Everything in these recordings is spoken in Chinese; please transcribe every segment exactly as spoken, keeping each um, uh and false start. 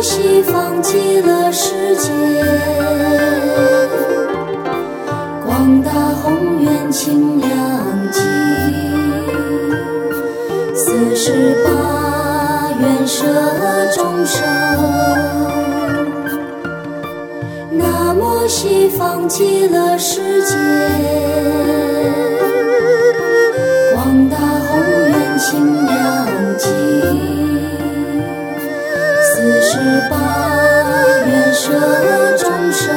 西方极乐世界，广大宏愿清凉寂，四十八愿摄众生。南无西方极乐世界，广大宏愿清凉寂，四十八愿摄众生。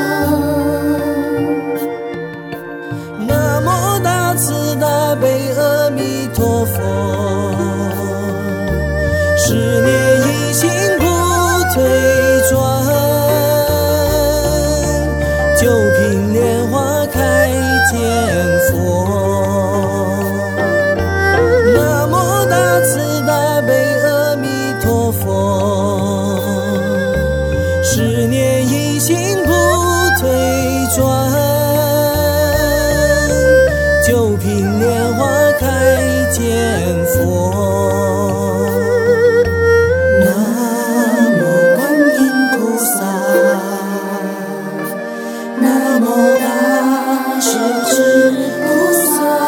南无大慈大悲阿弥陀佛，十念一心不退转，九品莲花开见佛。南无大慈大悲阿弥陀佛，十念一心不退转，九品莲花开见佛。 南无观音菩萨，南无大势至菩萨，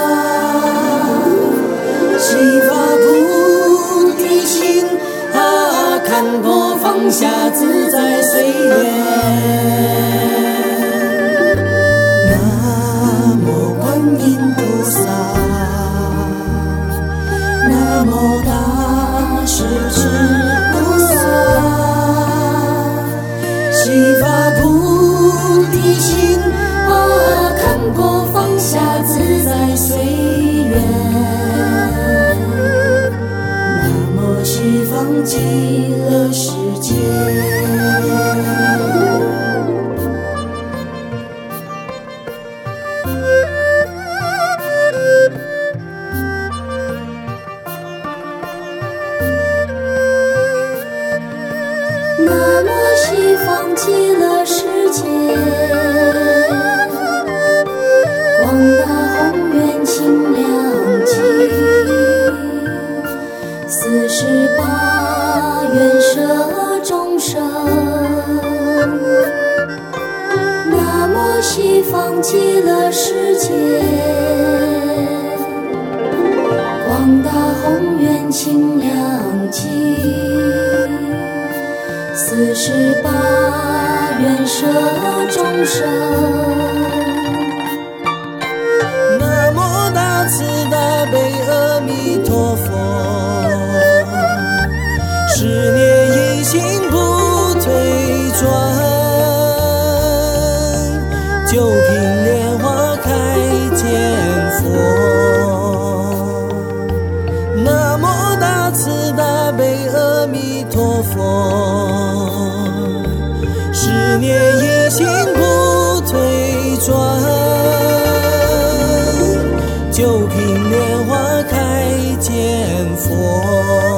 悉发菩提心，啊，看破放下自在随缘。南无观音菩萨，南无大势至菩萨，悉发菩提心，啊，看破放下自在随缘。南无西方极乐世界。南无西方极乐世界，广大宏愿清凉寂，四十八愿摄众生。南无西方极乐世界，广大宏愿清凉寂，四十八愿摄众生。 南无大慈大悲阿弥陀佛，十念一心不退转，九品莲花开见佛。南无大慈大悲阿弥陀佛，十念一心不退转，九品莲花开见佛。